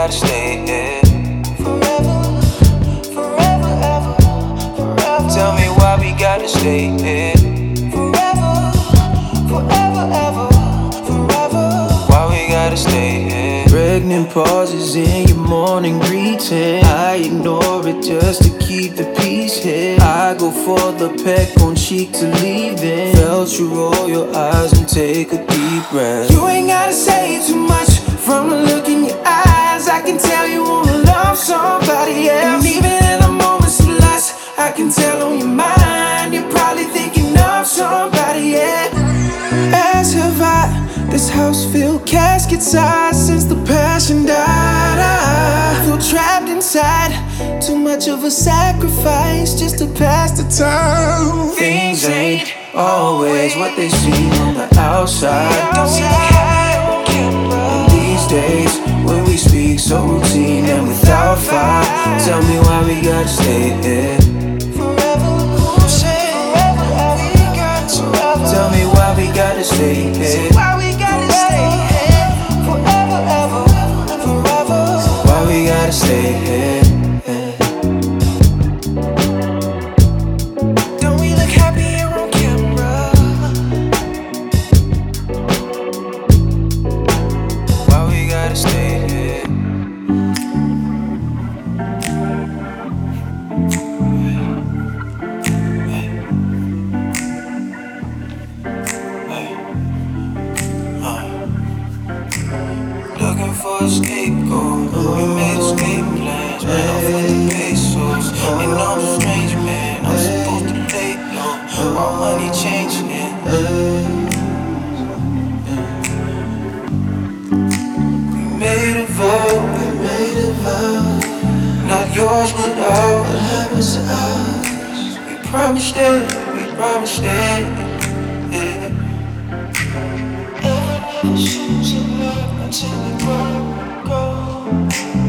gotta stay here forever, forever, ever, forever. Tell me why we gotta stay here forever, forever, ever, forever. Why we gotta stay here? Pregnant pauses in your morning greeting. I ignore it just to keep the peace here. I go for the peck on cheek to leave in. Felt you roll your eyes and take a deep breath. You ain't gotta say too much from the look in your eyes. I can tell you wanna love somebody else. And even in the moments of lust, I can tell on your mind. You're probably thinking of somebody else. As have I. This house filled caskets high since the passion died. I feel trapped inside. Too much of a sacrifice just to pass the time. Things ain't always what they seem on the outside. Don't see how And these days when we speak so routine and without fire, tell me why we gotta stay here forever, forever. Tell me why we gotta stay here. Why we gotta stay here forever, ever, forever. Why we gotta stay here? Don't we look happy here on camera? Why we gotta stay here? Looking for a scapegoat. We made escape plans, ran off with the pesos. Ain't no strange man, I'm supposed to lay low. All money changing it. We made a vow, not yours but ours. What happens to us? We promised it, yeah. Never shoot your love until it grow.